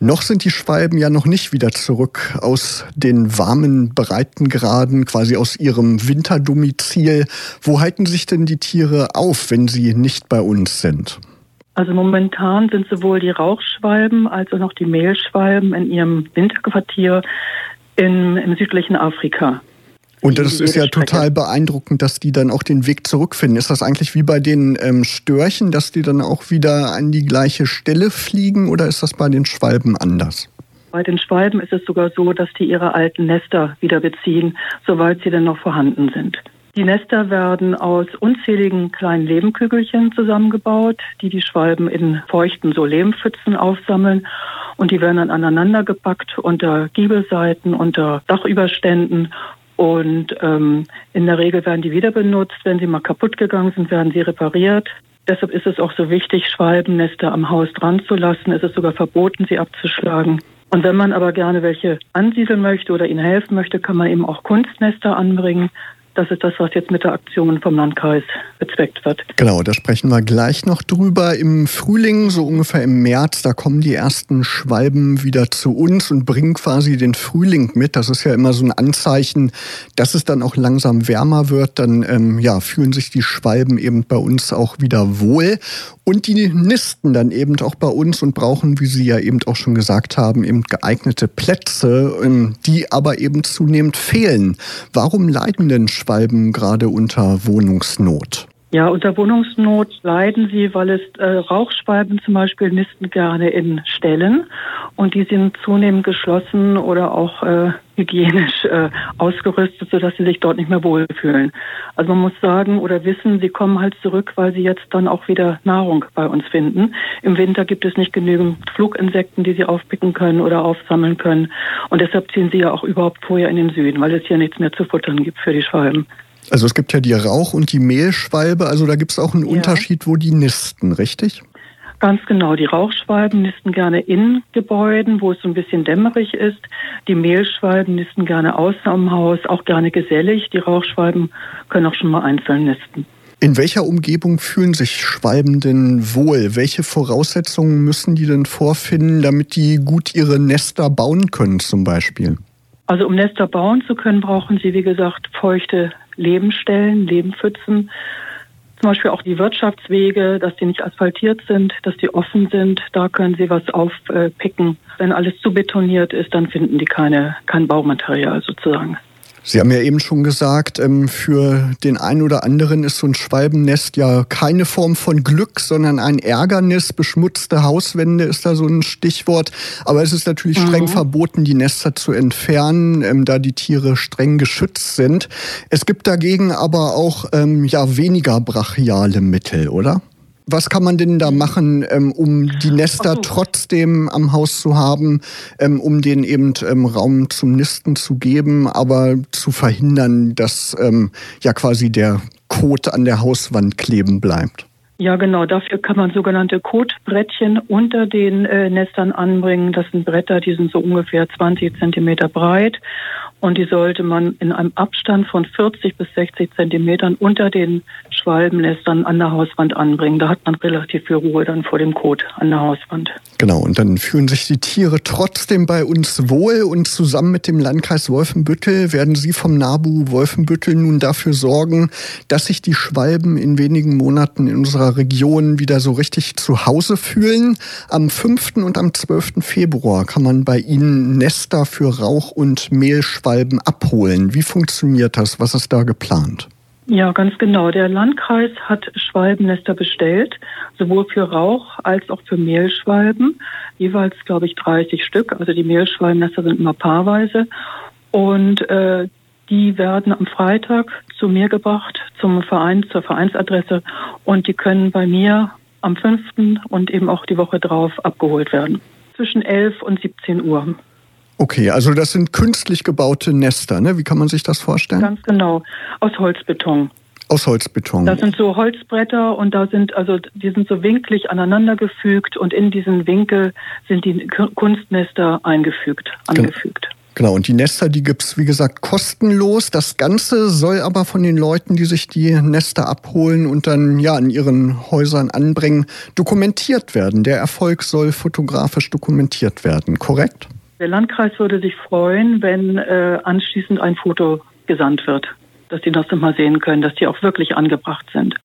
Noch sind die Schwalben ja noch nicht wieder zurück aus den warmen Breitengraden, quasi aus ihrem Winterdomizil. Wo halten sich denn die Tiere auf, wenn sie nicht bei uns sind? Also momentan sind sowohl die Rauchschwalben als auch noch die Mehlschwalben in ihrem Winterquartier im südlichen Afrika. Und das ist ja total beeindruckend, dass die dann auch den Weg zurückfinden. Ist das eigentlich wie bei den Störchen, dass die dann auch wieder an die gleiche Stelle fliegen, oder ist das bei den Schwalben anders? Bei den Schwalben ist es sogar so, dass die ihre alten Nester wieder beziehen, soweit sie denn noch vorhanden sind. Die Nester werden aus unzähligen kleinen Lehmkügelchen zusammengebaut, die Schwalben in feuchten Lehmpfützen aufsammeln. Und die werden dann aneinander gepackt unter Giebelseiten, unter Dachüberständen. Und in der Regel werden die wieder benutzt. Wenn sie mal kaputt gegangen sind, werden sie repariert. Deshalb ist es auch so wichtig, Schwalbennester am Haus dran zu lassen. Es ist sogar verboten, sie abzuschlagen. Und wenn man aber gerne welche ansiedeln möchte oder ihnen helfen möchte, kann man eben auch Kunstnester anbringen. Das ist das, was jetzt mit der Aktion vom Landkreis bezweckt wird. Genau, da sprechen wir gleich noch drüber. Im Frühling, so ungefähr im März, da kommen die ersten Schwalben wieder zu uns und bringen quasi den Frühling mit. Das ist ja immer so ein Anzeichen, dass es dann auch langsam wärmer wird. Dann fühlen sich die Schwalben eben bei uns auch wieder wohl. Und die nisten dann eben auch bei uns und brauchen, wie Sie ja eben auch schon gesagt haben, eben geeignete Plätze, die aber eben zunehmend fehlen. Warum leiden denn Schwalben gerade unter Wohnungsnot? Ja, unter Wohnungsnot leiden sie, weil es Rauchschwalben zum Beispiel nisten gerne in Ställen und die sind zunehmend geschlossen oder auch hygienisch ausgerüstet, sodass sie sich dort nicht mehr wohlfühlen. Also man muss sagen oder wissen, sie kommen halt zurück, weil sie jetzt dann auch wieder Nahrung bei uns finden. Im Winter gibt es nicht genügend Fluginsekten, die sie aufpicken können oder aufsammeln können. Und deshalb ziehen sie ja auch überhaupt vorher in den Süden, weil es hier nichts mehr zu futtern gibt für die Schwalben. Also es gibt ja die Rauch- und die Mehlschwalbe, also da gibt es auch einen Unterschied, wo die nisten, richtig? Ganz genau. Die Rauchschwalben nisten gerne in Gebäuden, wo es so ein bisschen dämmerig ist. Die Mehlschwalben nisten gerne außen am Haus, auch gerne gesellig. Die Rauchschwalben können auch schon mal einzeln nisten. In welcher Umgebung fühlen sich Schwalben denn wohl? Welche Voraussetzungen müssen die denn vorfinden, damit die gut ihre Nester bauen können zum Beispiel? Also um Nester bauen zu können, brauchen sie, wie gesagt, feuchte Lehmstellen, Lehmpfützen. Zum Beispiel auch die Wirtschaftswege, dass die nicht asphaltiert sind, dass die offen sind. Da können sie was aufpicken. Wenn alles zu betoniert ist, dann finden die kein Baumaterial sozusagen. Sie haben ja eben schon gesagt, für den einen oder anderen ist so ein Schwalbennest ja keine Form von Glück, sondern ein Ärgernis. Beschmutzte Hauswände ist da so ein Stichwort. Aber es ist natürlich streng verboten, die Nester zu entfernen, da die Tiere streng geschützt sind. Es gibt dagegen aber auch weniger brachiale Mittel, oder? Was kann man denn da machen, um die Nester trotzdem am Haus zu haben, um denen eben Raum zum Nisten zu geben, aber zu verhindern, dass quasi der Kot an der Hauswand kleben bleibt? Ja, genau. Dafür kann man sogenannte Kotbrettchen unter den Nestern anbringen. Das sind Bretter, die sind so ungefähr 20 Zentimeter breit. Und die sollte man in einem Abstand von 40 bis 60 Zentimetern unter den Schwalbennestern an der Hauswand anbringen. Da hat man relativ viel Ruhe dann vor dem Kot an der Hauswand. Genau, und dann fühlen sich die Tiere trotzdem bei uns wohl. Und zusammen mit dem Landkreis Wolfenbüttel werden Sie vom NABU Wolfenbüttel nun dafür sorgen, dass sich die Schwalben in wenigen Monaten in unserer Region wieder so richtig zu Hause fühlen. Am 5. und am 12. Februar kann man bei Ihnen Nester für Rauch- und Mehlschwalben abholen. Wie funktioniert das? Was ist da geplant? Ja, ganz genau. Der Landkreis hat Schwalbennester bestellt, sowohl für Rauch- als auch für Mehlschwalben. Jeweils, glaube ich, 30 Stück. Also die Mehlschwalbennester sind immer paarweise. Und die werden am Freitag zu mir gebracht, zum Verein, zur Vereinsadresse. Und die können bei mir am 5. und eben auch die Woche drauf abgeholt werden. Zwischen 11 und 17 Uhr. Okay, also das sind künstlich gebaute Nester, ne? Wie kann man sich das vorstellen? Ganz genau, aus Holzbeton. Aus Holzbeton. Das sind so Holzbretter und die sind so winklig aneinander gefügt und in diesen Winkel sind die Kunstnester angefügt. Genau, und die Nester, die gibt's, wie gesagt, kostenlos. Das Ganze soll aber von den Leuten, die sich die Nester abholen und dann ja in ihren Häusern anbringen, dokumentiert werden. Der Erfolg soll fotografisch dokumentiert werden, korrekt? Der Landkreis würde sich freuen, wenn anschließend ein Foto gesandt wird, dass die das nochmal sehen können, dass die auch wirklich angebracht sind.